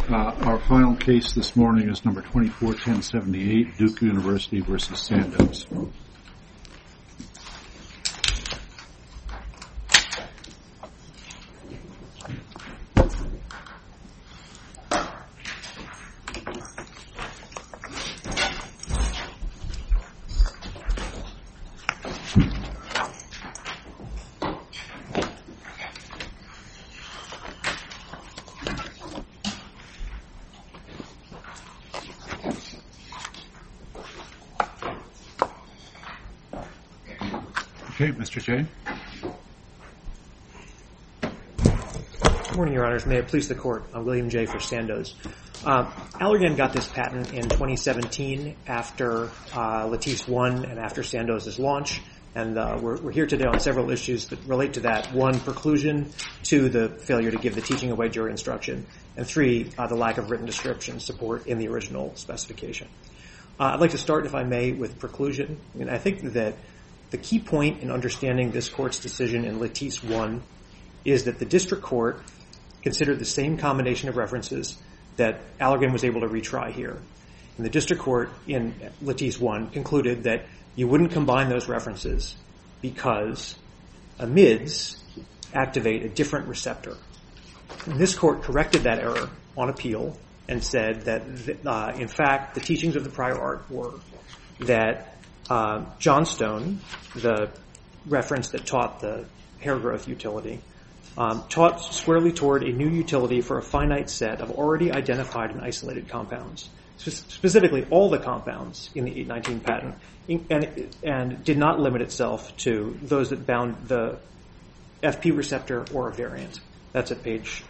Our final case this morning is number 241078, Duke University versus Sandoz. Okay, Mr. Jay. Good morning, Your Honors. May it please the Court. I'm William Jay for Sandoz. Allergan got this patent in 2017 after Lattice won and after Sandoz's launch, and we're here today on several issues that relate to that. One, preclusion. Two, the failure to give the teaching away jury instruction. And three, the lack of written description support in the original specification. I'd like to start, if I may, with preclusion. I think that the key point in understanding this Court's decision in Lattice 1 is that the district court considered the same combination of references that Allergan was able to retry here. And the district court in Lattice 1 concluded that you wouldn't combine those references because amids activate a different receptor. And this Court corrected that error on appeal and said that, in fact, the teachings of the prior art were that Johnstone, the reference that taught the hair growth utility, taught squarely toward a new utility for a finite set of already identified and isolated compounds, specifically all the compounds in the 819 patent, and did not limit itself to those that bound the FP receptor or a variant. That's at page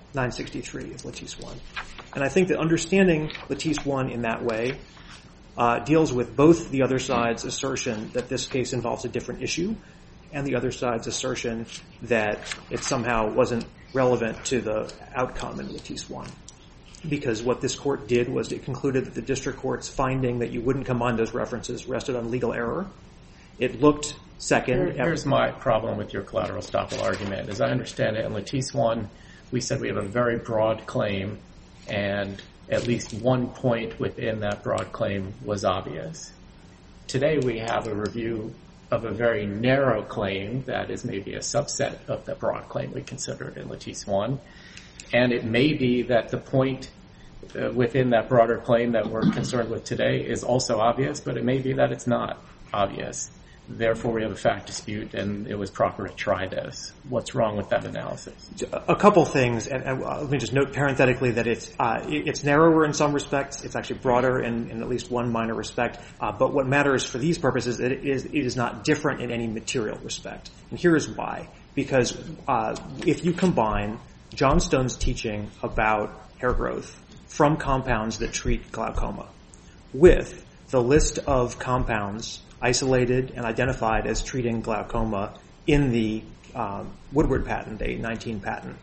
963 of Lattice 1. And I think that understanding Lattice 1 in that way deals with both the other side's assertion that this case involves a different issue and the other side's assertion that it somehow wasn't relevant to the outcome in Lattice 1. Because what this Court did was it concluded that the district court's finding that you wouldn't combine those references rested on legal error. It looked second. Here's my problem with your collateral estoppel argument. As I understand it, in Lattice 1, we said we have a very broad claim, and at least one point within that broad claim was obvious. Today we have a review of a very narrow claim that is maybe a subset of the broad claim we considered in Lattice 1. And it may be that the point within that broader claim that we're concerned with today is also obvious, but it may be that it's not obvious. Therefore, we have a fact dispute, and it was proper to try this. What's wrong with that analysis? A couple things, and let me just note parenthetically that it's narrower in some respects. It's actually broader in at least one minor respect. But what matters for these purposes, it is not different in any material respect. And here is why. Because if you combine Johnstone's teaching about hair growth from compounds that treat glaucoma with the list of compounds isolated and identified as treating glaucoma in the Woodward patent, the 819 patent.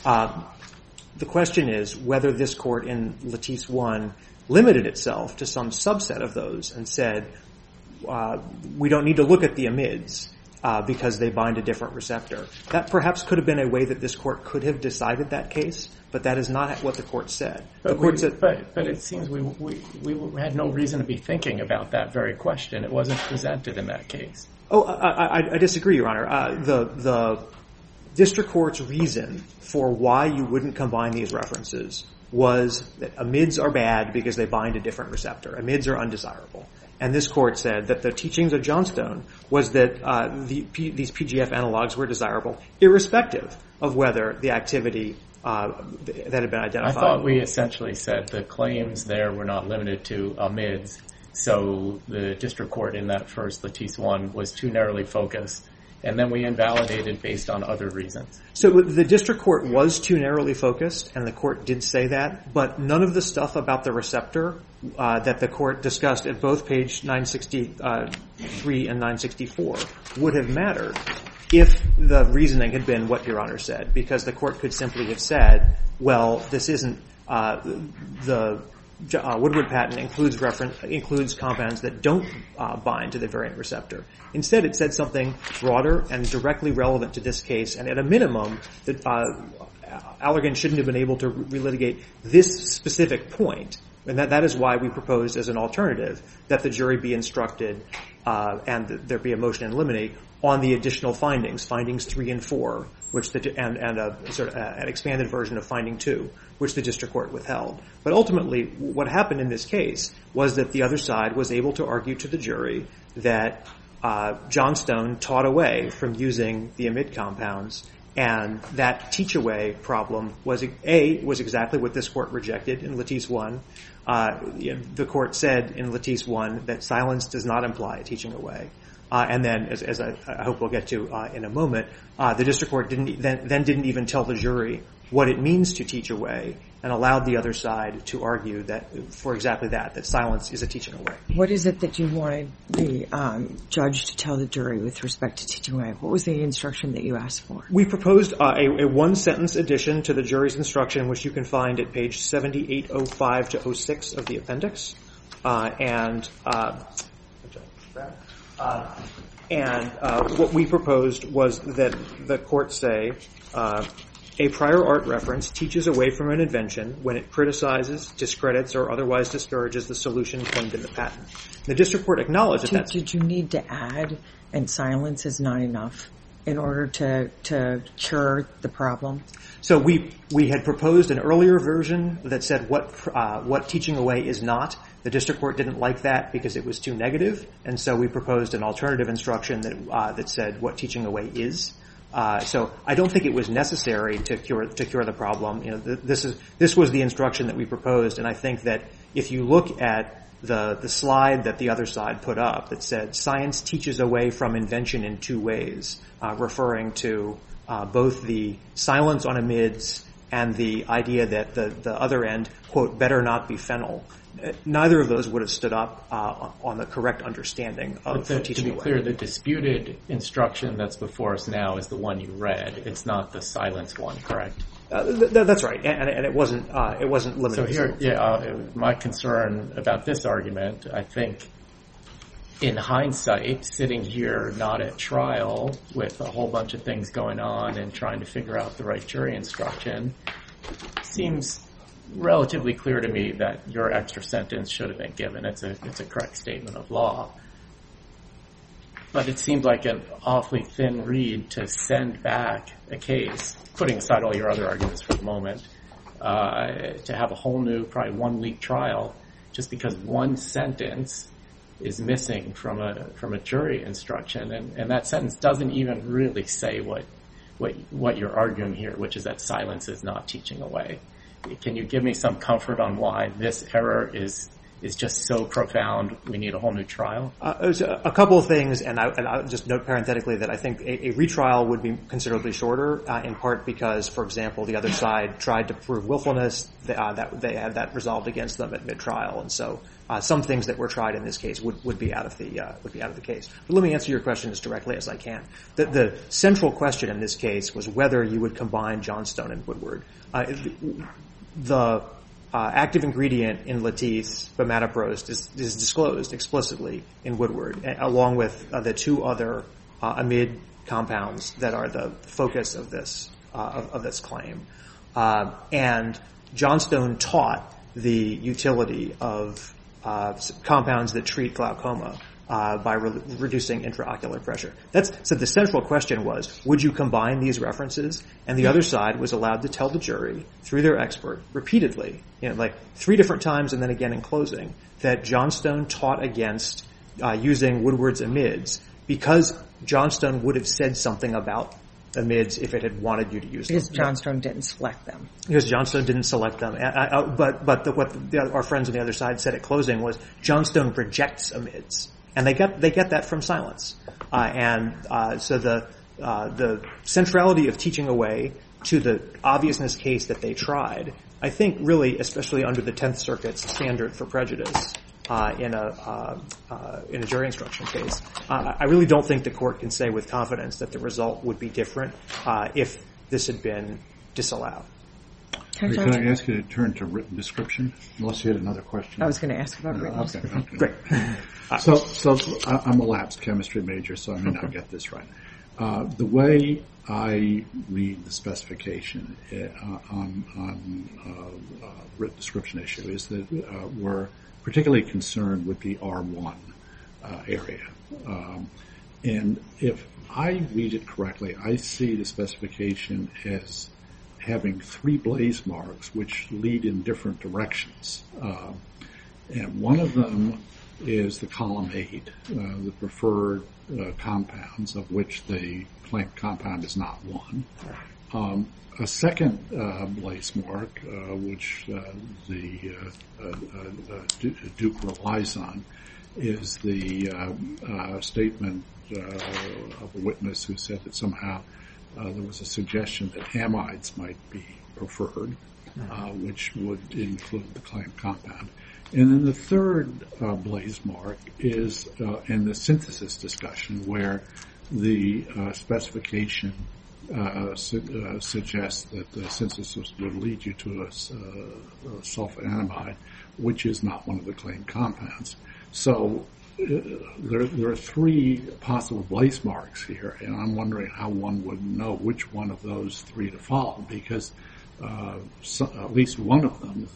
The question is whether this Court in Lattice 1 limited itself to some subset of those and said, we don't need to look at the amids because they bind a different receptor. That perhaps could have been a way that this Court could have decided that case, but that is not what the Court said. But it seems we had no reason to be thinking about that very question. It wasn't presented in that case. Oh, I disagree, Your Honor. The district court's reason for why you wouldn't combine these references was that amids are bad because they bind a different receptor. Amids are undesirable. And this Court said that the teachings of Johnstone was that these PGF analogs were desirable, irrespective of whether the activity that had been identified. I thought we essentially said the claims there were not limited to amids, so the district court in that first Lattice 1 was too narrowly focused, and then we invalidated based on other reasons. So the district court was too narrowly focused, and the Court did say that, but none of the stuff about the receptor that the Court discussed at both page 963 and 964 would have mattered if the reasoning had been what Your Honor said, because the Court could simply have said, well, this isn't the Woodward patent includes compounds that don't bind to the variant receptor. Instead, it said something broader and directly relevant to this case, and at a minimum, that Allergan shouldn't have been able to relitigate this specific point, and that is why we proposed as an alternative that the jury be instructed and there be a motion in limine on the additional findings 3 and 4, which and an expanded version of finding 2, which the district court withheld. But ultimately, what happened in this case was that the other side was able to argue to the jury that Johnstone taught away from using the amide compounds, and that teach-away problem was exactly what this court rejected in Lattice 1. The court said in Lattice 1 that silence does not imply teaching away. And then, as I hope we'll get to in a moment, the district court didn't even tell the jury what it means to teach away, and allowed the other side to argue that for exactly that silence is a teaching away. What is it that you wanted the judge to tell the jury with respect to teaching away? What was the instruction that you asked for? We proposed a one-sentence addition to the jury's instruction, which you can find at page 7805 to 06 of the appendix. And what we proposed was that the court say, a prior art reference teaches away from an invention when it criticizes, discredits, or otherwise discourages the solution claimed in the patent. The district court acknowledged that. Did you need to add, and silence is not enough in order to cure the problem? So we had proposed an earlier version that said what teaching away is not. The district court didn't like that because it was too negative, and so we proposed an alternative instruction that said what teaching away is. So I don't think it was necessary to cure the problem. This was the instruction that we proposed, and I think that if you look at the slide that the other side put up that said science teaches away from invention in 2 ways, referring to both the silence on amides and the idea that the other end, quote, better not be phenyl. Neither of those would have stood up on the correct understanding of teaching away. To be clear, the disputed instruction that's before us now is the one you read. It's not the silence one, correct? That's right, and it wasn't limited. So here, my concern about this argument, I think, in hindsight, sitting here not at trial with a whole bunch of things going on and trying to figure out the right jury instruction, seems relatively clear to me that your extra sentence should have been given. It's a correct statement of law. But it seemed like an awfully thin reed to send back a case, putting aside all your other arguments for the moment, to have a whole new, probably 1-week trial just because one sentence is missing from a jury instruction, and that sentence doesn't even really say what you're arguing here, which is that silence is not teaching away. Can you give me some comfort on why this error is just so profound we need a whole new trial? A couple of things, and I'll just note parenthetically that I think a retrial would be considerably shorter, in part because, for example, the other side tried to prove willfulness, that they had that resolved against them at mid-trial, and so some things that were tried in this case would be out of the case. But let me answer your question as directly as I can. The central question in this case was whether you would combine Johnstone and Woodward. The active ingredient in Lattice, bimatoprost, is disclosed explicitly in Woodward, along with the 2 other amide compounds that are the focus of this claim. And Johnstone taught the utility of compounds that treat glaucoma by reducing intraocular pressure. So the central question was, would you combine these references? And the other side was allowed to tell the jury, through their expert, repeatedly, like 3 different times and then again in closing, that Johnstone taught against using Woodward's amides because Johnstone would have said something about amides if it had wanted you to use them. Because Johnstone didn't select them. Because Johnstone didn't select them. But what our friends on the other side said at closing was Johnstone rejects amides. And they get that from silence. So the centrality of teaching away to the obviousness case that they tried, I think really, especially under the 10th Circuit's standard for prejudice in a jury instruction case, I really don't think the court can say with confidence that the result would be different if this had been disallowed. Can I ask you to turn to written description? Unless you had another question. I was going to ask about written description. Great. So I'm a lapsed chemistry major, so I may not get this right. The way I read the specification on written description issue is that we're particularly concerned with the R1 area. And if I read it correctly, I see the specification as having 3 blaze marks which lead in different directions. And one of them is the column 8, the preferred compounds, of which the claimed compound is not one. A second blaze mark, which the Duke relies on, is the statement of a witness who said that somehow there was a suggestion that amides might be preferred, which would include the claimed compound. And then the third blaze mark is in the synthesis discussion, where the specification suggests that the synthesis would lead you to a sulfonamide, which is not one of the claimed compounds. So there are 3 possible blaze marks here, and I'm wondering how one would know which one of those 3 to follow, because at least one of them,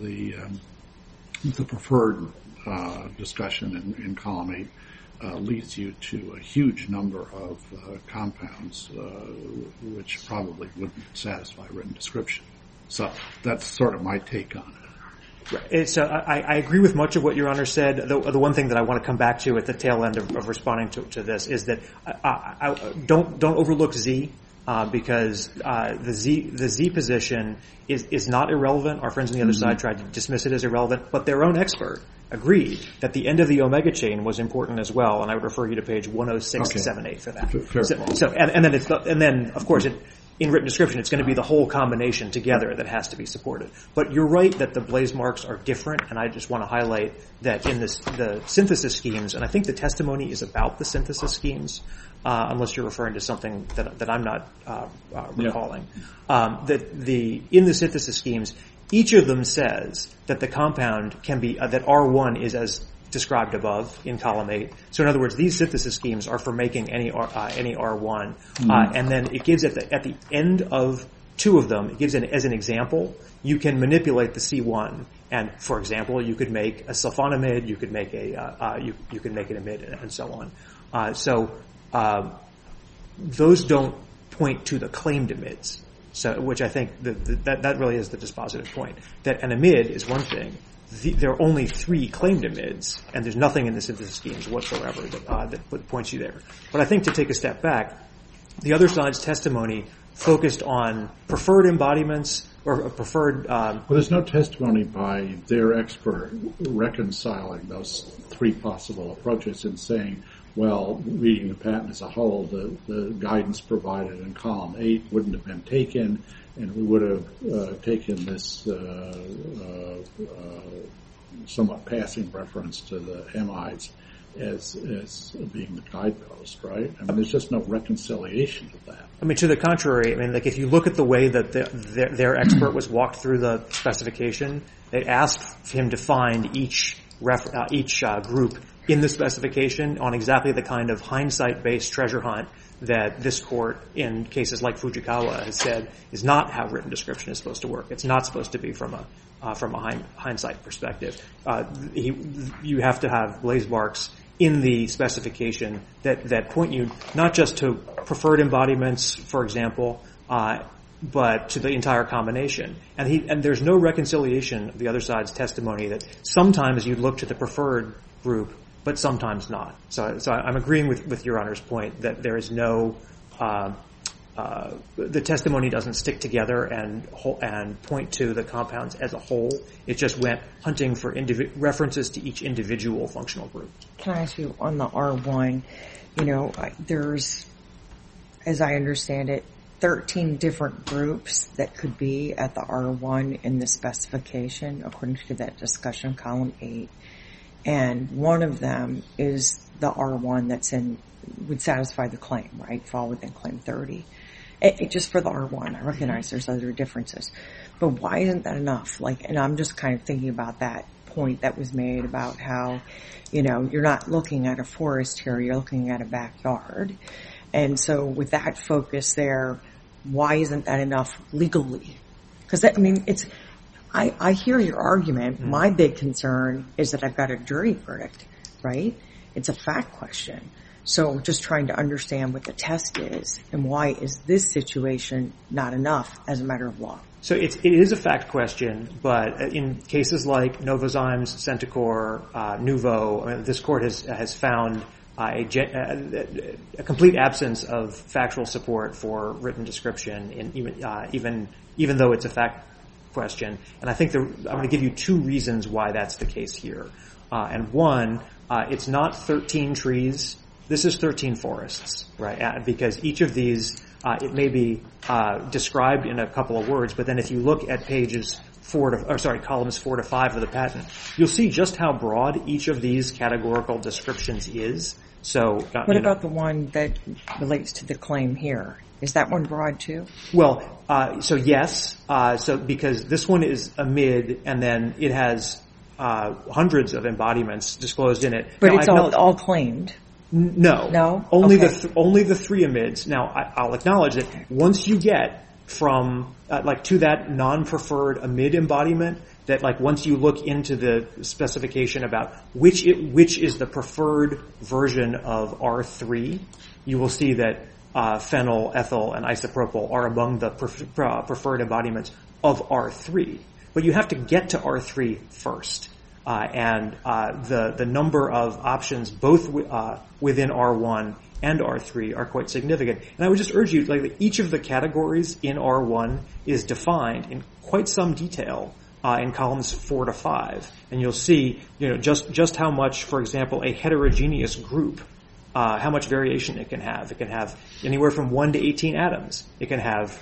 the preferred discussion in column 8, leads you to a huge number of compounds which probably wouldn't satisfy written description. So that's sort of my take on it. So I agree with much of what Your Honor said. The one thing that I want to come back to at the tail end of responding to this is that don't overlook Z, because the Z position is not irrelevant. Our friends on the other side tried to dismiss it as irrelevant, but their own expert agreed that the end of the omega chain was important as well, and I would refer you to page 106-78 for that. Fair. And then of course in written description, it's going to be the whole combination together that has to be supported. But you're right that the blaze marks are different, and I just want to highlight that in the synthesis schemes, and I think the testimony is about the synthesis schemes, unless you're referring to something that I'm not recalling. In the synthesis schemes, each of them says that the compound can be that R1 is as described above in column 8. So in other words, these synthesis schemes are for making any R1, and then it gives at the end of 2 of them, it gives as an example, you can manipulate the C1, and for example, you could make a sulfonamide, you could make you could make an amide, and so on. Those don't point to the claimed amides. So, which I think that really is the dispositive point. That an amide is one thing. There are only 3 claimed amides, and there's nothing in the synthesis schemes whatsoever that points you there. But I think to take a step back, the other side's testimony focused on preferred embodiments or preferred. Well, there's no testimony by their expert reconciling those 3 possible approaches and saying, well, reading the patent as a whole, the guidance provided in column 8 wouldn't have been taken, and we would have taken this somewhat passing reference to the amides as being the guidepost, right? I mean, there's just no reconciliation of that. I mean, to the contrary, I mean, like if you look at the way that their expert was walked through the specification, they asked him to find each group in the specification on exactly the kind of hindsight-based treasure hunt that this court in cases like Fujikawa has said is not how written description is supposed to work. It's not supposed to be from a hindsight perspective. You have to have blaze marks in the specification that point you not just to preferred embodiments, for example, but to the entire combination. And there's no reconciliation of the other side's testimony that sometimes you look to the preferred group, but sometimes not. So I'm agreeing with Your Honor's point that there is no the testimony doesn't stick together and point to the compounds as a whole. It just went hunting for references to each individual functional group. Can I ask you on the R1? There's, as I understand it, 13 different groups that could be at the R1 in the specification, according to that discussion, column 8. And one of them is the R1 would satisfy the claim, right? Fall within claim 30. Just for the R1, I recognize there's other differences. But why isn't that enough? And I'm just kind of thinking about that point that was made about how, you're not looking at a forest here, you're looking at a backyard. And so with that focus there, why isn't that enough legally? Because I hear your argument. Mm-hmm. My big concern is that I've got a jury verdict, right? It's a fact question. So just trying to understand what the test is and why is this situation not enough as a matter of law? So it is a fact question, but in cases like Novozymes, Centocor, Nuvo, this court has found a complete absence of factual support for written description, even though it's a fact question. And I think I'm going to give you two reasons why that's the case here. And one, it's not 13 trees. This is 13 forests, right? Because each of these, it may be described in a couple of words, but then if you look at columns 4 to 5 of the patent, you'll see just how broad each of these categorical descriptions is. So, what about the one that relates to the claim here? Is that one broad too? Well, so yes, because this one is a mid, and then it has hundreds of embodiments disclosed in it. But now, it's all claimed. No. Only the three amids. Now, I'll acknowledge that once you get from, to that non-preferred amid embodiment, that once you look into the specification about which is the preferred version of R3, you will see that phenyl, ethyl, and isopropyl are among the preferred embodiments of R3. But you have to get to R3 first. And the number of options both within R1 and R3 are quite significant. And I would just urge you, each of the categories in R1 is defined in quite some detail in columns 4 to 5. And you'll see, just how much, for example, a heterogeneous group, how much variation it can have. It can have anywhere from 1 to 18 atoms. It can have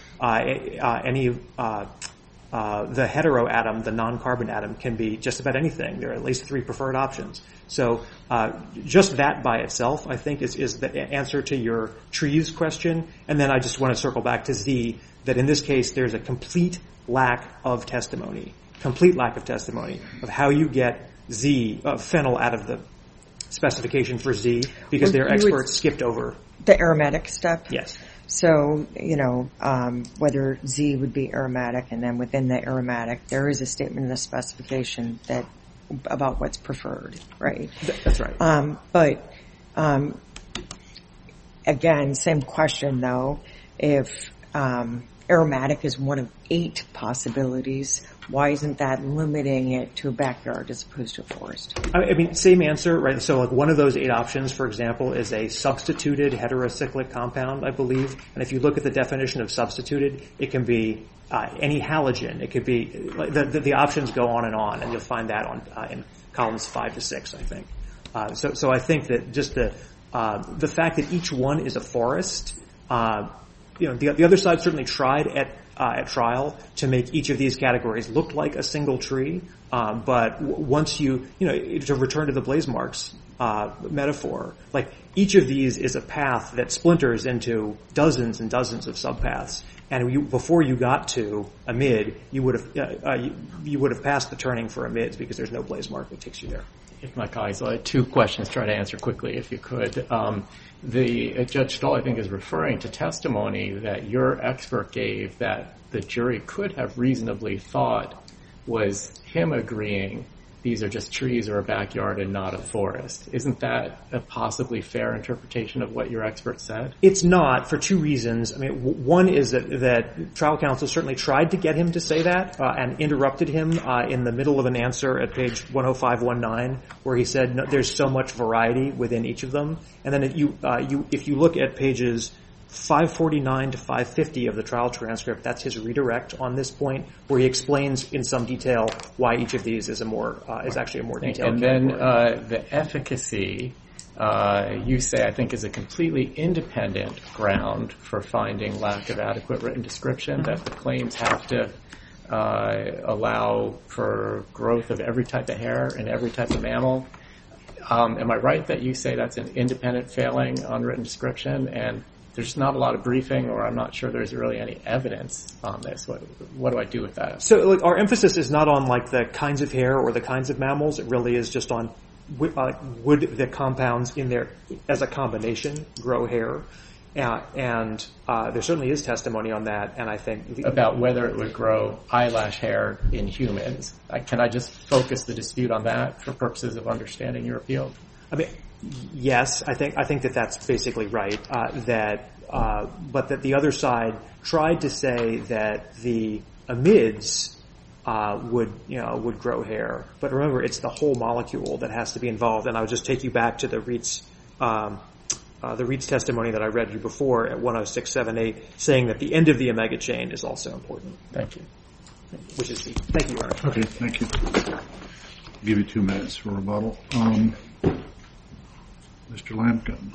the hetero atom, the non-carbon atom, can be just about anything. There are at least 3 preferred options. So just that by itself, I think, is the answer to your trees question. And then I just want to circle back to Z, that in this case there's a complete lack of testimony of how you get Z, phenyl, out of the specification for Z, because their experts skipped over the aromatic step. Yes. So, whether Z would be aromatic, and then within the aromatic, there is a statement in the specification about what's preferred, right? That's right. But again, same question though. If aromatic is one of 8 possibilities, why isn't that limiting it to a backyard as opposed to a forest? I mean, same answer, right? So one of those 8 options, for example, is a substituted heterocyclic compound, I believe. And if you look at the definition of substituted, it can be any halogen. It could be, the options go on, and you'll find that in columns 5 to 6, I think. So I think that just the fact that each one is a forest, the other side certainly tried at trial to make each of these categories look like a single tree. But once to return to the blaze marks metaphor, each of these is a path that splinters into dozens and dozens of subpaths. And before you got to a mid, you would have passed the turning for a mids, because there's no blaze mark that takes you there. If my colleagues, I had 2 questions, try to answer quickly if you could. Judge Stahl, I think, is referring to testimony that your expert gave that the jury could have reasonably thought was him agreeing these are just trees or a backyard and not a forest. Isn't that a possibly fair interpretation of what your expert said? It's not, for 2 reasons. I mean, one is that trial counsel certainly tried to get him to say that and interrupted him in the middle of an answer at page 10519, where he said there's so much variety within each of them. And then if you look at pages 549 to 550 of the trial transcript, that's his redirect on this point, where he explains in some detail why each of these is actually a more detailed category. And then the efficacy, you say, I think, is a completely independent ground for finding lack of adequate written description, that the claims have to allow for growth of every type of hair and every type of mammal. Am I right that you say that's an independent failing on written description? And there's not a lot of briefing, or I'm not sure there's really any evidence on this. What do I do with that? So our emphasis is not on the kinds of hair or the kinds of mammals. It really is just on would the compounds in there as a combination grow hair. And there certainly is testimony on that, and I think... About whether it would grow eyelash hair in humans. Can I just focus the dispute on that for purposes of understanding your appeal? I mean, yes, I think that that's basically right. But that the other side tried to say that the amides would grow hair. But remember, it's the whole molecule that has to be involved. And I would just take you back to the Reitz testimony that I read you before at 10678, saying that the end of the omega chain is also important. Thank you. Thank you, Your Honor. Okay, thank you. I'll give you 2 minutes for rebuttal. Mr. Lampkin.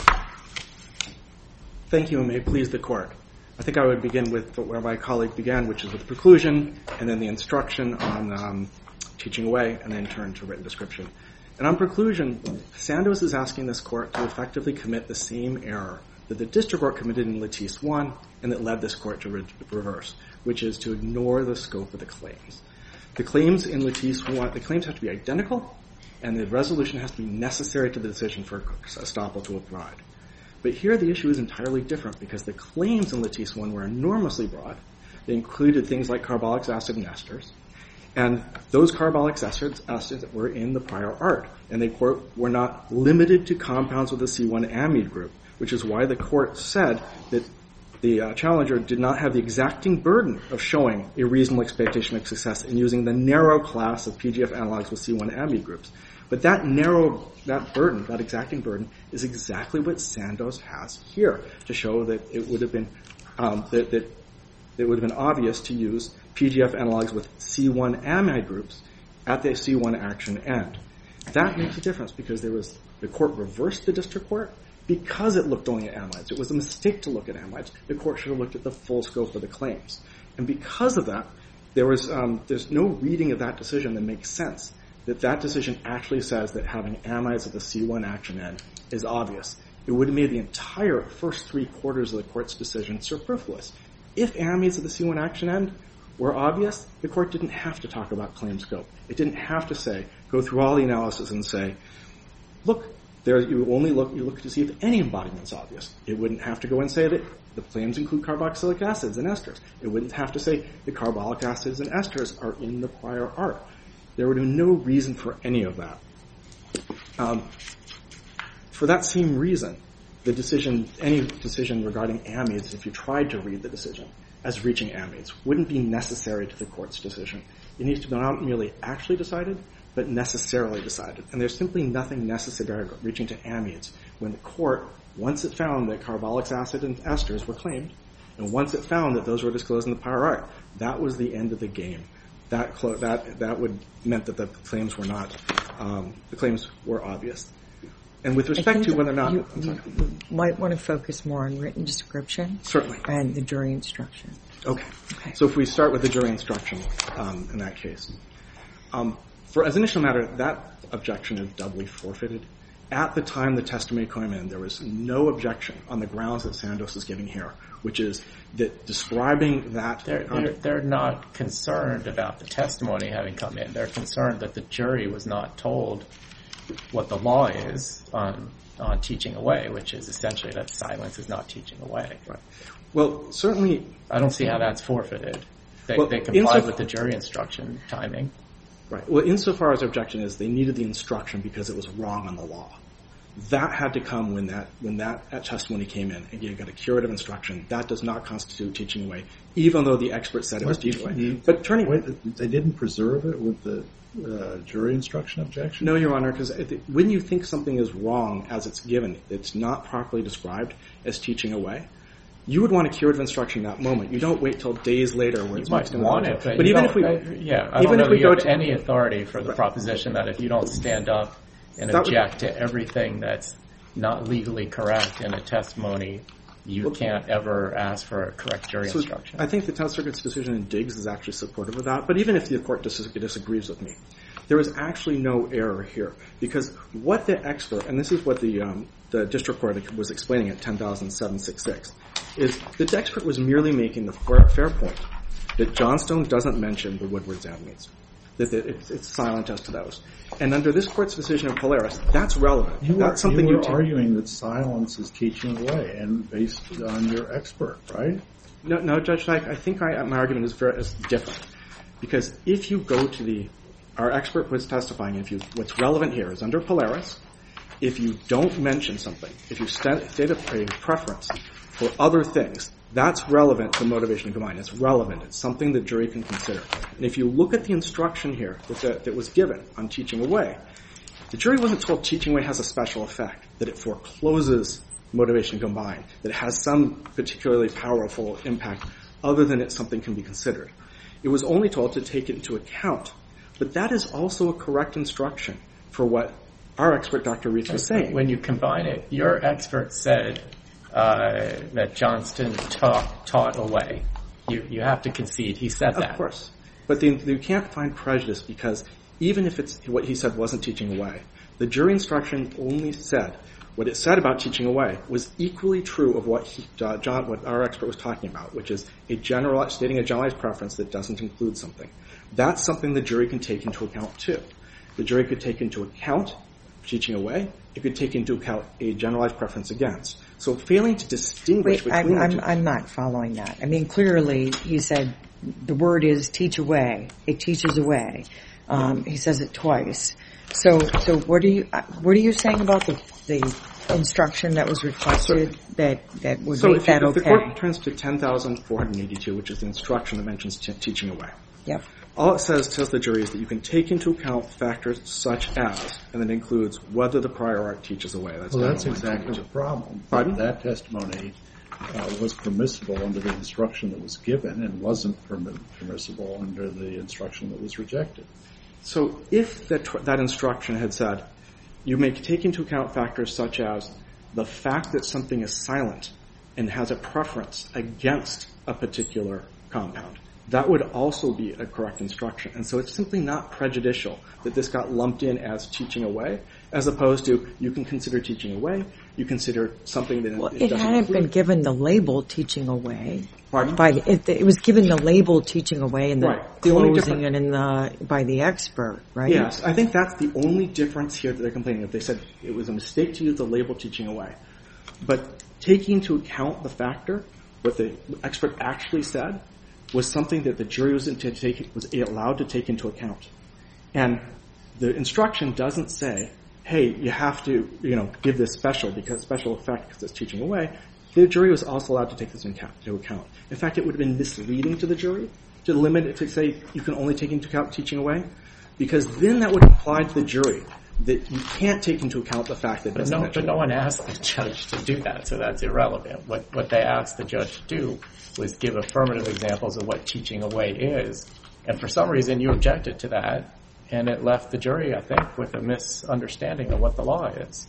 Thank you, and may it please the Court. I think I would begin with where my colleague began, which is with preclusion, and then the instruction on teaching away, and then turn to written description. And on preclusion, Sandoz is asking this Court to effectively commit the same error that the district court committed in Lattice 1 and that led this Court to reverse, which is to ignore the scope of the claims. The claims in Lattice 1, the claims have to be identical, and the resolution has to be necessary to the decision for estoppel to apply. But here the issue is entirely different because the claims in Lattice 1 were enormously broad. They included things like carbolic acid and esters. And those carbolic esters were in the prior art. And they, quote, were not limited to compounds with the C1 amide group, which is why the Court said that the challenger did not have the exacting burden of showing a reasonable expectation of success in using the narrow class of PGF analogs with C1 amide groups. But that exacting burden, is exactly what Sandoz has here to show that it would have been obvious to use PGF analogs with C1 amide groups at the C1 action end. That makes a difference because the Court reversed the district court because it looked only at amides. It was a mistake to look at amides. The Court should have looked at the full scope of the claims. And because of that, there's no reading of that decision that makes sense. That decision actually says that having amides at the C1 action end is obvious. It would have made the entire first 3 quarters of the Court's decision superfluous. If amides at the C1 action end were obvious, the Court didn't have to talk about claim scope. It didn't have to go through all the analysis and say, look, you look to see if any embodiment's obvious. It wouldn't have to go and say that the claims include carboxylic acids and esters. It wouldn't have to say the carbolic acids and esters are in the prior art. There would be no reason for any of that. For that same reason, any decision regarding amides, if you tried to read the decision as reaching amides, wouldn't be necessary to the Court's decision. It needs to be not merely actually decided, but necessarily decided. And there's simply nothing necessary reaching to amides when the Court, once it found that carbolic acid and esters were claimed, and once it found that those were disclosed in the prior art, that was the end of the game. That would meant that the claims were obvious. And with respect to whether or not... You might want to focus more on written description. Certainly. And the jury instruction. Okay. So if we start with the jury instruction in that case. As an initial matter, that objection is doubly forfeited. At the time the testimony came in, there was no objection on the grounds that Sandoz is giving here, which is that describing that... They're not concerned about the testimony having come in. They're concerned that the jury was not told what the law is on teaching away, which is essentially that silence is not teaching away. Right. Well, certainly... I don't see how that's forfeited. They complied with the jury instruction timing. Right. Well, insofar as the objection is they needed the instruction because it was wrong on the law. That had to come when that testimony came in and you got a curative instruction. That does not constitute teaching away, even though the expert said it was teaching away. But they didn't preserve it with the jury instruction objection? No, Your Honor, because when you think something is wrong as it's given, it's not properly described as teaching away, you would want a curative instruction in that moment. You don't wait till days later where it's might want it, but even if we I don't know if you have any authority for the proposition that if you don't stand up and object to everything that's not legally correct in a testimony, you can't ever ask for a correct jury instruction. I think the Tenth Circuit's decision in Diggs is actually supportive of that, but even if the court disagrees with me, there is actually no error here, because what the expert, and this is what the district court was explaining at 10,766, is the expert was merely making the fair point that Johnstone doesn't mention the Woodward's amides. that it's silent as to those. And under this court's decision of Polaris, that's relevant. You That's something were you take. arguing that silence is teaching away, and based on your expert, right? No, Judge Dyke, I think my argument is different. Because if you go to our expert was testifying, what's relevant here is under Polaris, if you don't mention something, if you state a preference for other things, that's relevant to motivation combined. It's relevant. It's something the jury can consider. And if you look at the instruction here that was given on teaching away, the jury wasn't told teaching away has a special effect, that it forecloses motivation combined, that it has some particularly powerful impact other than it's something can be considered. It was only told to take it into account. But that is also a correct instruction for what our expert, Dr. Reitz, was saying. When you combine it, your expert said that Johnston taught away. You have to concede. He said that. Of course. But you can't find prejudice because even if it's what he said wasn't teaching away, the jury instruction only said what it said about teaching away was equally true of what our expert was talking about, which is stating a generalized preference that doesn't include something. That's something the jury can take into account too. The jury could take into account teaching away. It could take into account a generalized preference against. So failing to distinguish between the two. I'm not following that. I mean, clearly you said the word is teach away. It teaches away. He says it twice. So what are you saying about the instruction that was requested that would make that okay? So if the court turns to 10,482, which is the instruction that mentions teaching away. Yep. All it tells the jury is that you can take into account factors such as, and it includes whether the prior art teaches away. That's exactly the problem. Pardon? That testimony was permissible under the instruction that was given and wasn't permissible under the instruction that was rejected. So if that instruction had said, you may take into account factors such as the fact that something is silent and has a preference against a particular compound, that would also be a correct instruction. And so it's simply not prejudicial that this got lumped in as teaching away, as opposed to you can consider teaching away, you consider something that it hadn't been given the label teaching away. Pardon? It was given the label teaching away in the Right. The only closing and by the expert, right? Yes, I think that's the only difference here that they're complaining of. They said it was a mistake to use the label teaching away. But taking into account the factor, what the expert actually said, was something that the jury was allowed to take into account. And the instruction doesn't say, hey, you have to, give this special effect because it's teaching away. The jury was also allowed to take this into account. In fact, it would have been misleading to the jury to limit it to say you can only take into account teaching away, because then that would imply to the jury that you can't take into account the fact that it But no one asked the judge to do that, so that's irrelevant. What they asked the judge to do was give affirmative examples of what teaching away is. And for some reason, you objected to that, and it left the jury, I think, with a misunderstanding of what the law is.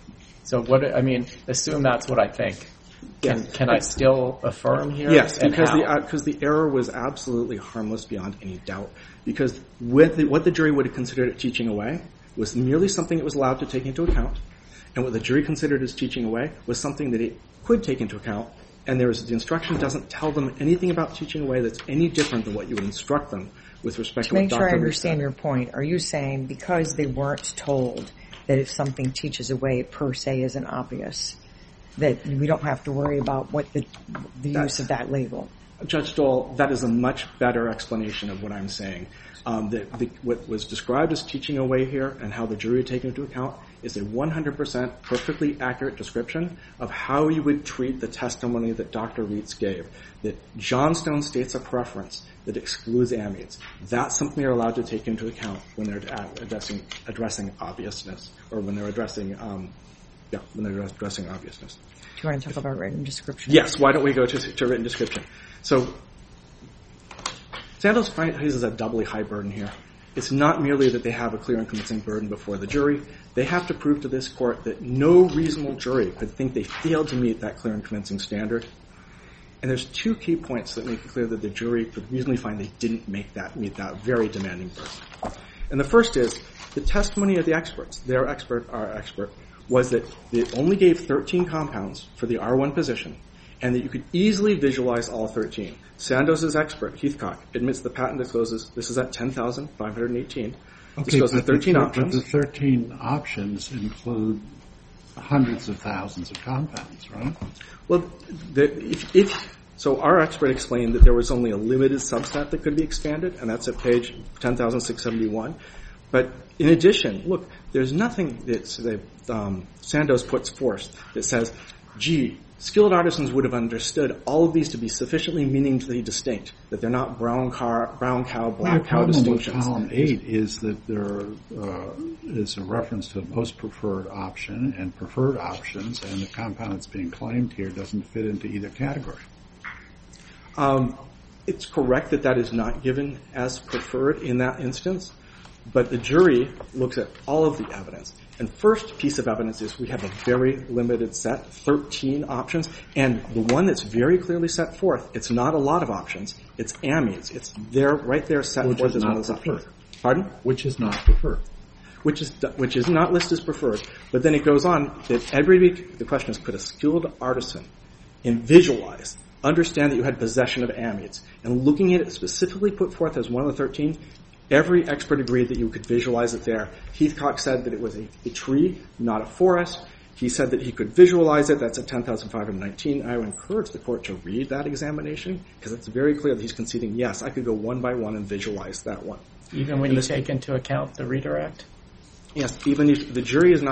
So assume that's what I think. Can I still affirm here? Yes, and because the error was absolutely harmless beyond any doubt. Because what the jury would have considered teaching away was merely something it was allowed to take into account, and what the jury considered as teaching away was something that it could take into account, and the instruction doesn't tell them anything about teaching away that's any different than what you would instruct them with respect to what Dr. To make sure I understand your point, are you saying because they weren't told that if something teaches away per se isn't obvious, that we don't have to worry about what the use of that label? Judge Stoll, that is a much better explanation of what I'm saying. What was described as teaching away here and how the jury would take into account is a 100% perfectly accurate description of how you would treat the testimony that Dr. Reitz gave, that Johnstone states a preference that excludes amines. That's something they're allowed to take into account when they're addressing obviousness, or when they're addressing obviousness. Do you want to talk about written description? Yes, why don't we go to written description? So Sandoz faces a doubly high burden here. It's not merely that they have a clear and convincing burden before the jury. They have to prove to this court that no reasonable jury could think they failed to meet that clear and convincing standard. And there's two key points that make it clear that the jury could reasonably find they didn't meet that very demanding burden. And the first is the testimony of the experts. Our expert, was that they only gave 13 compounds for the R1 position, and that you could easily visualize all 13. Sandoz's expert, Heathcock, admits the patent discloses, this is at 10,518, discloses 13 options. But the 13 options include hundreds of thousands of compounds, right? Well, so our expert explained that there was only a limited subset that could be expanded, and that's at page 10,671. But in addition, look, there's nothing that Sandoz puts forth that says, gee, skilled artisans would have understood all of these to be sufficiently meaningfully distinct, that they're not brown cow, black cow distinctions. The problem with column 8 is that there is a reference to most preferred option and preferred options, and the compound that's being claimed here doesn't fit into either category. It's correct that is not given as preferred in that instance, but the jury looks at all of the evidence. And first piece of evidence is we have a very limited set, 13 options, and the one that's very clearly set forth, it's not a lot of options, it's amines. It's there, right there, set forth as one of the preferred. Pardon? Which is not preferred. Which is not listed as preferred, but then it goes on that the question is, could a skilled artisan visualize, understand that you had possession of amines, and looking at it specifically put forth as one of the 13, every expert agreed that you could visualize it there. Heathcock said that it was a tree, not a forest. He said that he could visualize it. That's at 10,519. I would encourage the court to read that examination because it's very clear that he's conceding, yes, I could go one by one and visualize that one. Even when you take into account the redirect? Yes, even if the jury is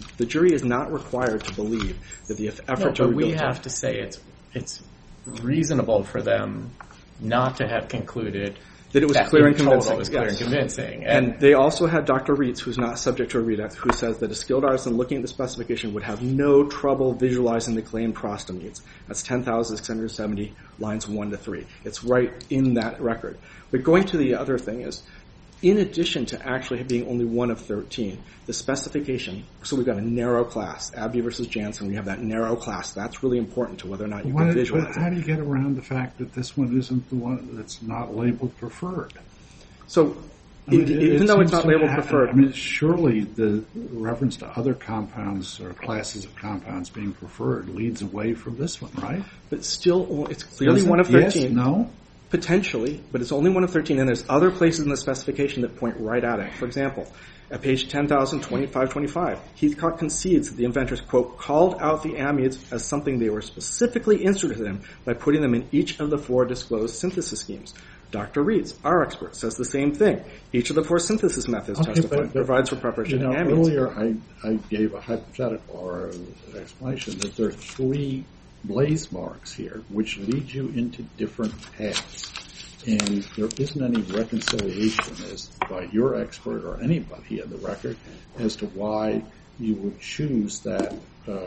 not required to believe that the effort to but we have to say it's reasonable for them not to have concluded that it was clear and convincing. It was clear and convincing. And they also had Dr. Reitz, who's not subject to a redact, who says that a skilled artisan looking at the specification would have no trouble visualizing the claimed prostamines. That's 10,670, lines 1 to 3. It's right in that record. But going to the other thing is, in addition to actually being only one of 13, the specification, so we've got a narrow class, Abbey versus Janssen, we have that narrow class. That's really important to whether or not you can visualize it. How do you get around the fact that this one isn't the one that's not labeled preferred? So, even though it's not labeled preferred... surely the reference to other compounds or classes of compounds being preferred leads away from this one, right? But still, it's clearly one of 13. Yes, no? Potentially, but it's only one of 13, and there's other places in the specification that point right at it. For example, at page 10,025, Heathcock concedes that the inventors, quote, called out the amides as something they were specifically interested in by putting them in each of the 4 disclosed synthesis schemes. Dr. Reitz, our expert, says the same thing. Each of the 4 synthesis methods provides for preparation of amides. Earlier I gave a hypothetical or an explanation that there are 3 blaze marks here, which lead you into different paths. And there isn't any reconciliation as by your expert or anybody in the record as to why you would choose that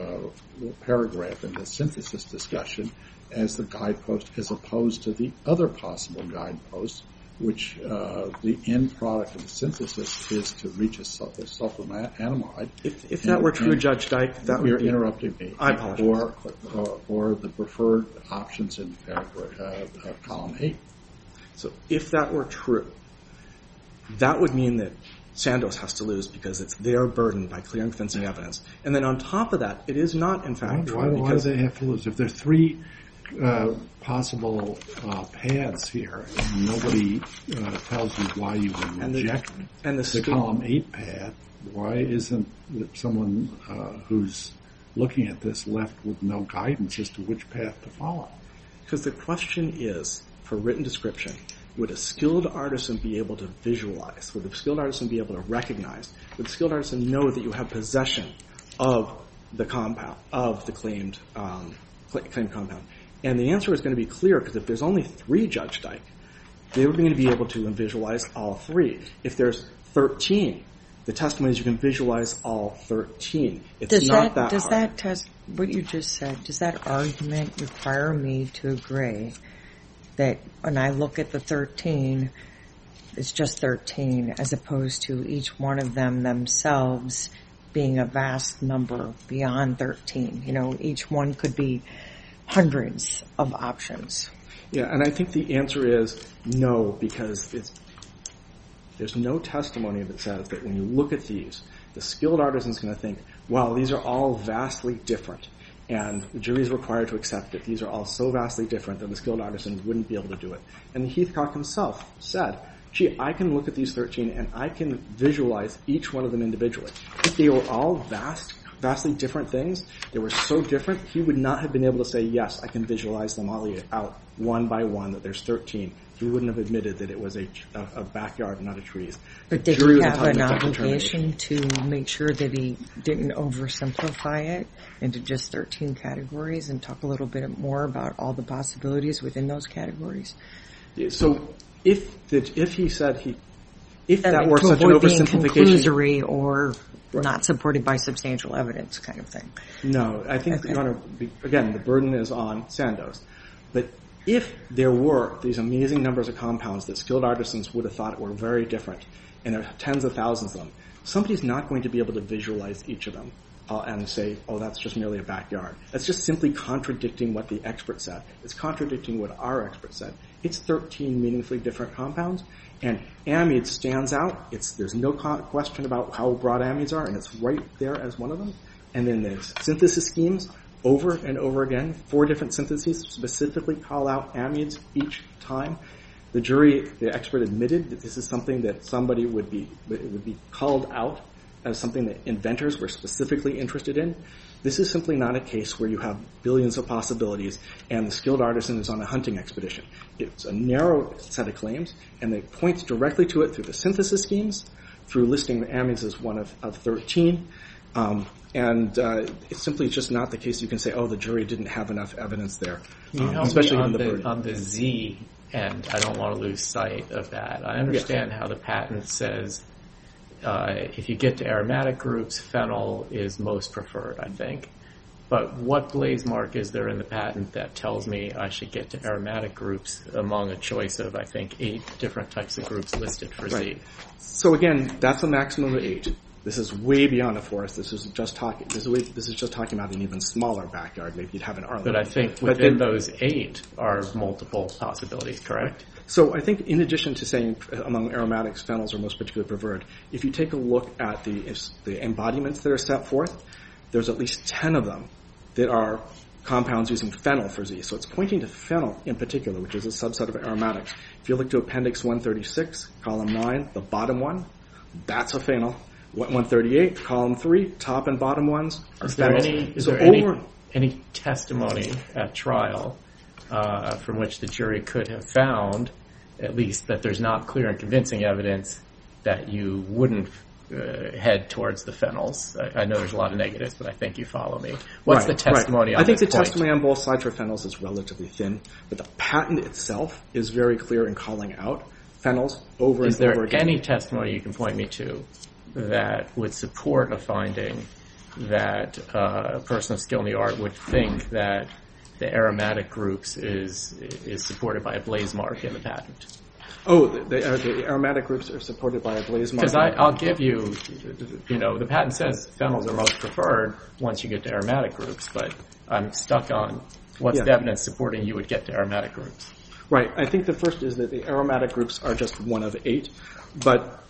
paragraph in the synthesis discussion as the guidepost as opposed to the other possible guideposts, which the end product of the synthesis is to reach a sulfonamide. If that were true, Judge Dyke, that would be... You're interrupting me. I apologize. Or the preferred options in paragraph column 8. So if that were true, that would mean that Sandoz has to lose because it's their burden by clear and convincing evidence. And then on top of that, it is not, in fact, true. Why do they have to lose? If there are 3 possible paths here, and nobody tells you why you would reject the column 8 path, why isn't someone who's looking at this left with no guidance as to which path to follow? Because the question is, for written description, would a skilled artisan be able to visualize? Would a skilled artisan be able to recognize? Would a skilled artisan know that you have possession of the compound, of the claimed compound? And the answer is going to be clear, because if there's only 3, Judge Dyke, they're going to be able to visualize all 3. If there's 13, the testimony is you can visualize all 13. It's not that hard. Does that test, what you just said, does that argument require me to agree that when I look at the 13, it's just 13, as opposed to each one of them themselves being a vast number beyond 13? You know, each one could be hundreds of options. Yeah, and I think the answer is no, because there's no testimony that says that when you look at these, the skilled artisan is going to think, wow, these are all vastly different. And the jury is required to accept it. These are all so vastly different that the skilled artisan wouldn't be able to do it. And Heathcock himself said, gee, I can look at these 13 and I can visualize each one of them individually. If they were all vastly different things, they were so different, he would not have been able to say, yes, I can visualize them all out one by one, that there's 13. He wouldn't have admitted that it was a backyard, not a trees. But did he have an obligation to make sure that he didn't oversimplify it into just 13 categories and talk a little bit more about all the possibilities within those categories? So if he said if that were such an oversimplification, conclusory or not supported by substantial evidence kind of thing. No, I think, Your Honor, again, the burden is on Sandoz. But if there were these amazing numbers of compounds that skilled artisans would have thought were very different, and there are tens of thousands of them, somebody's not going to be able to visualize each of them and say, oh, that's just merely a backyard. That's just simply contradicting what the expert said. It's contradicting what our expert said. It's 13 meaningfully different compounds, and amide stands out. There's no question about how broad amides are, and it's right there as one of them. And then there's synthesis schemes over and over again. 4 different syntheses specifically call out amides each time. The expert admitted that this is something that somebody would be called out as something that inventors were specifically interested in. This is simply not a case where you have billions of possibilities and the skilled artisan is on a hunting expedition. It's a narrow set of claims, and they point directly to it through the synthesis schemes, through listing the amides as one of 13. It's simply just not the case you can say, oh, the jury didn't have enough evidence there. Especially on the Z end, I don't want to lose sight of that. I understand how the patent says if you get to aromatic groups, phenyl is most preferred, I think. But what blaze mark is there in the patent that tells me I should get to aromatic groups among a choice of, I think, 8 different types of groups listed for Z? So again, that's a maximum of 8. This is way beyond a forest. This is just talking about an even smaller backyard. Maybe you'd have an Arlen. But I think within those 8 are multiple possibilities, correct? So I think in addition to saying among aromatics, phenols are most particularly preferred, if you take a look at the embodiments that are set forth, there's at least 10 of them that are compounds using phenyl for Z. So it's pointing to phenyl in particular, which is a subset of aromatics. If you look to Appendix 136, Column 9, the bottom one, that's a phenyl. 138, Column 3, top and bottom ones are phenols. Is there any testimony at trial from which the jury could have found, at least, that there's not clear and convincing evidence that you wouldn't head towards the phenols? I know there's a lot of negatives, but I think you follow me. What's the testimony on this point? I think the testimony on both sides for phenols is relatively thin, but the patent itself is very clear in calling out phenols over and over again. Is there any testimony you can point me to that would support a finding that a person of skill in the art would think that the aromatic groups is supported by a blaze mark in the patent? Oh, the aromatic groups are supported by a blaze mark. Because I'll give you, the patent says phenols are most preferred once you get to aromatic groups, but I'm stuck on what's the evidence supporting you would get to aromatic groups. Right. I think the first is that the aromatic groups are just one of 8, but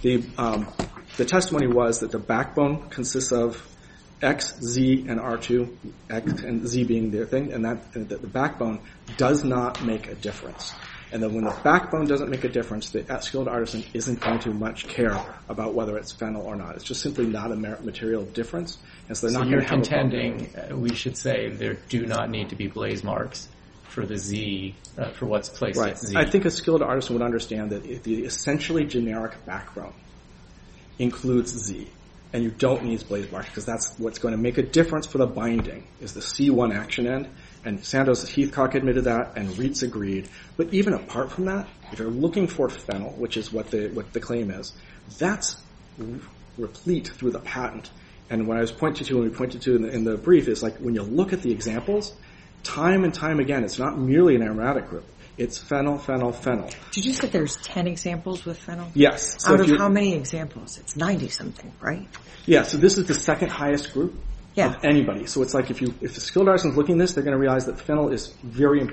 the testimony was that the backbone consists of X, Z, and R2, X and Z being their thing, and that the backbone does not make a difference. And then when the backbone doesn't make a difference, the skilled artisan isn't going to much care about whether it's phenyl or not. It's just simply not a material difference. And so they're not you're contending, we should say, there do not need to be blaze marks for the Z, for what's placed at Z. I think a skilled artisan would understand that the essentially generic backbone includes Z. And you don't need blaze marks because that's what's going to make a difference for the binding is the C1 action end. And Sandoz Heathcock admitted that, and Reitz agreed. But even apart from that, if you're looking for phenyl, which is what the claim is, that's replete through the patent. And what I was pointing to, and we pointed to in the brief, is like when you look at the examples, time and time again, it's not merely an aromatic group. It's phenyl, phenyl, phenyl. Did you say there's 10 examples with phenyl? Yes. So out of how many examples? It's 90-something, right? Yeah, so this is the second highest group of anybody. So it's like if the skilled artisan is looking at this, they're going to realize that phenyl is very important.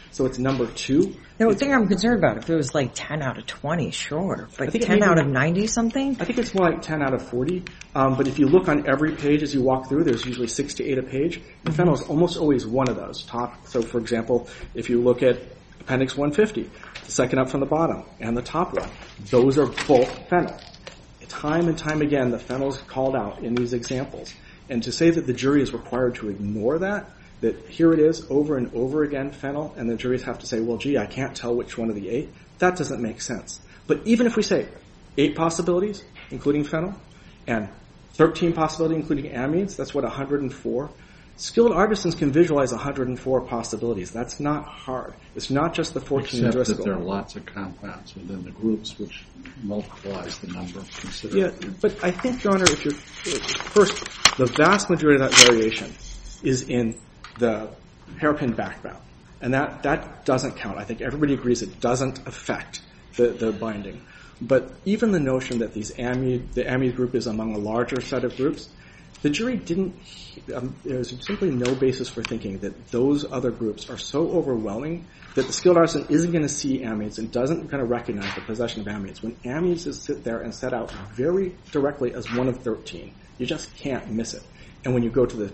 So it's number 2. The thing I'm concerned about, if it was like 10 out of 20, sure. But think 10 out of 90 something? I think it's more like 10 out of 40. But if you look on every page as you walk through, there's usually 6 to 8 a page. And phenyl is almost always one of those. So, for example, if you look at Appendix 150, the second up from the bottom, and the top one, those are both phenyl. Time and time again, the phenyl is called out in these examples. And to say that the jury is required to ignore that here it is over and over again, phenyl, and the juries have to say, well, gee, I can't tell which one of the 8, that doesn't make sense. But even if we say 8 possibilities, including phenyl, and 13 possibilities, including amines, that's what, 104? Skilled artisans can visualize 104 possibilities. That's not hard. It's not just the 14 Except Driscoll. that there are lots of compounds within the groups, which multiplies the number considerably. Yeah, but I think, Your Honor, first, the vast majority of that variation is in the hairpin background. And that doesn't count. I think everybody agrees it doesn't affect the binding. But even the notion that the amide group is among a larger set of groups, the jury there's simply no basis for thinking that those other groups are so overwhelming that the skilled artisan isn't going to see amides and doesn't kind of recognize the possession of amides. When amides is sit there and set out very directly as one of 13, you just can't miss it. And when you go to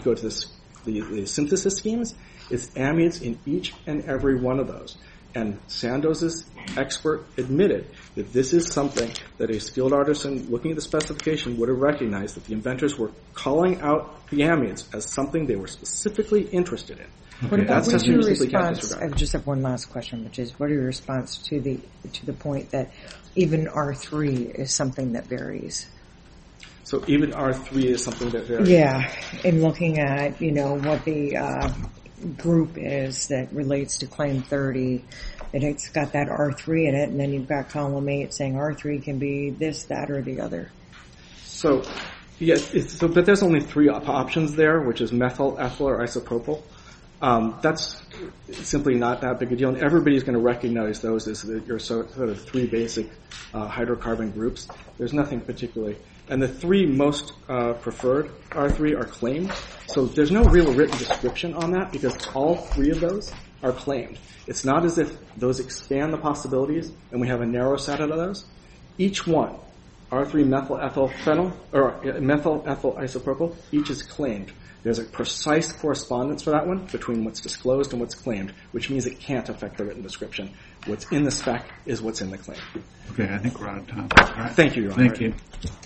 the synthesis schemes, it's amides in each and every one of those. And Sandoz's expert admitted that this is something that a skilled artisan looking at the specification would have recognized, that the inventors were calling out the amides as something they were specifically interested in. What about That's your simply can't response? disregard. I just have one last question, which is, what are your response to the point that even R3 is something that varies? So even R3 is something that varies. Yeah, in looking at, what the group is that relates to Claim 30, and it's got that R3 in it, and then you've got column 8 saying R3 can be this, that, or the other. So, yes, but there's only 3 options there, which is methyl, ethyl, or isopropyl. That's simply not that big a deal, and everybody's going to recognize those as your sort of 3 basic hydrocarbon groups. There's nothing particularly. And the 3 most preferred R3 are claimed. So there's no real written description on that because all 3 of those are claimed. It's not as if those expand the possibilities and we have a narrow set of those. Each one, R3 methyl ethyl phenyl, or methyl ethyl isopropyl, each is claimed. There's a precise correspondence for that one between what's disclosed and what's claimed, which means it can't affect the written description. What's in the spec is what's in the claim. Okay, I think we're out of time. All right. Thank you, Your Honor. Thank you.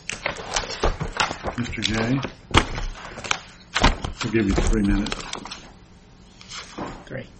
Mr. J, we'll give you 3 minutes. 3.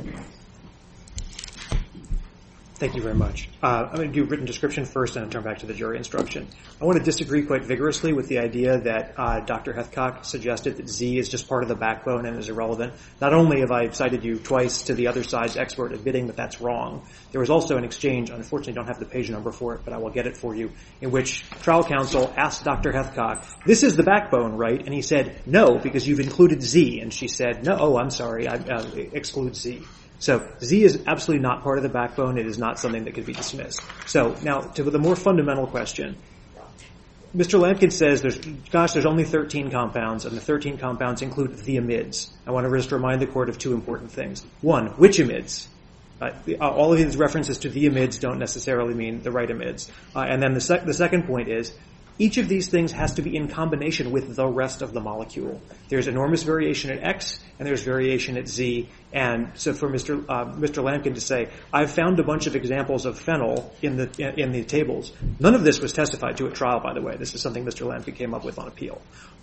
Thank you very much. I'm going to do written description first and then turn back to the jury instruction. I want to disagree quite vigorously with the idea that Dr. Hethcock suggested that Z is just part of the backbone and is irrelevant. Not only have I cited you twice to the other side's expert admitting that that's wrong, there was also an exchange, unfortunately I don't have the page number for it, but I will get it for you, in which trial counsel asked Dr. Hethcock, this is the backbone, right? And he said, no, because you've included Z. And she said, no, oh, I'm sorry, I exclude Z. So Z is absolutely not part of the backbone. It is not something that could be dismissed. So now to the more fundamental question. Mr. Lampkin says there's only 13 compounds, and the 13 compounds include the amides. I want to just remind the court of 2 important things. 1, which amides? All of these references to the amides don't necessarily mean the right amides. And then the second point is, each of these things has to be in combination with the rest of the molecule. There's enormous variation at X, and there's variation at Z. And so for Mr. Lampkin to say, I've found a bunch of examples of phenyl in the tables. None of this was testified to at trial, by the way. This is something Mr. Lampkin came up with on appeal.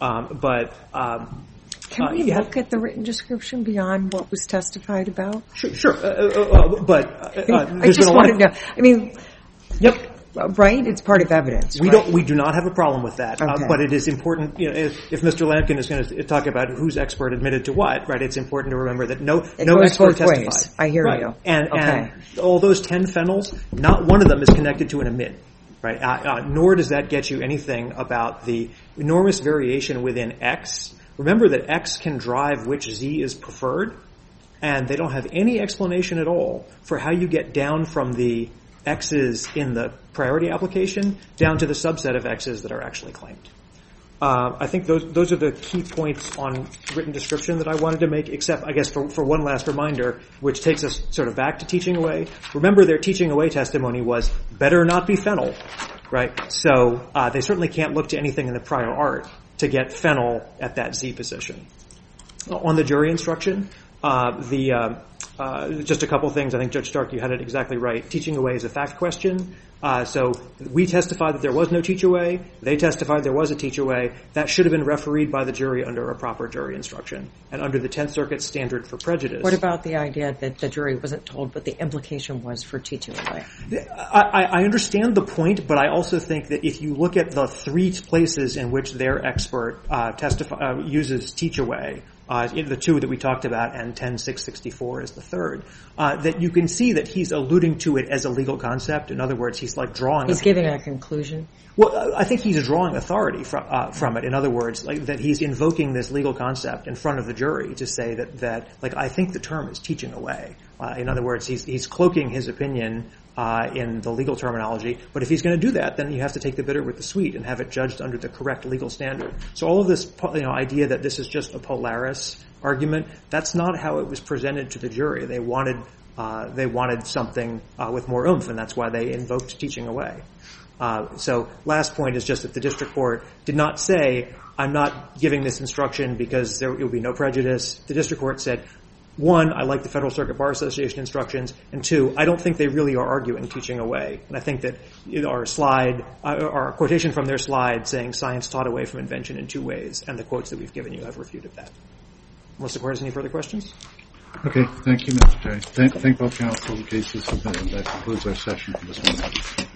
Can we look at the written description beyond what was testified about? Sure. I just wanted to know. I mean, yep. Right? It's part of evidence. We do not have a problem with that. Okay. But it is important, if Mr. Lampkin is going to talk about whose expert admitted to what, right? It's important to remember that no expert testified. Ways. I hear you. And all those 10 phenols, not one of them is connected to an amide, right? Nor does that get you anything about the enormous variation within X. Remember that X can drive which Z is preferred, and they don't have any explanation at all for how you get down from the X's in the priority application down to the subset of X's that are actually claimed. I think those are the key points on written description that I wanted to make, except, I guess, for one last reminder, which takes us sort of back to teaching away. Remember, their teaching away testimony was, better not be phenyl, right? So they certainly can't look to anything in the prior art to get phenyl at that Z position. On the jury instruction, just a couple things. I think, Judge Stark, you had it exactly right. Teaching away is a fact question. So we testified that there was no teach away. They testified there was a teach away. That should have been refereed by the jury under a proper jury instruction and under the Tenth Circuit standard for prejudice. What about the idea that the jury wasn't told what the implication was for teaching away? I understand the point, but I also think that if you look at the three places in which their expert uses teach away, the two that we talked about, and 10.664 is the third, that you can see that he's alluding to it as a legal concept. In other words, he's like drawing. He's giving a conclusion. Well, I think he's drawing authority from it. In other words, like that he's invoking this legal concept in front of the jury to say that I think the term is teaching away. In other words, he's cloaking his opinion in the legal terminology. But if he's going to do that, then you have to take the bitter with the sweet and have it judged under the correct legal standard. So all of this, idea that this is just a Polaris argument, that's not how it was presented to the jury. They wanted something with more oomph, and that's why they invoked teaching away. So last point is just that the district court did not say, I'm not giving this instruction because there will be no prejudice. The district court said, one, I like the Federal Circuit Bar Association instructions, and two, I don't think they really are arguing teaching away. And I think that our quotation from their slide saying science taught away from invention in two ways, and the quotes that we've given you have refuted that. Unless the court has any further questions? Okay, thank you, Mr. Jay. Thank both counsel. The case is submitted. That concludes our session for this morning.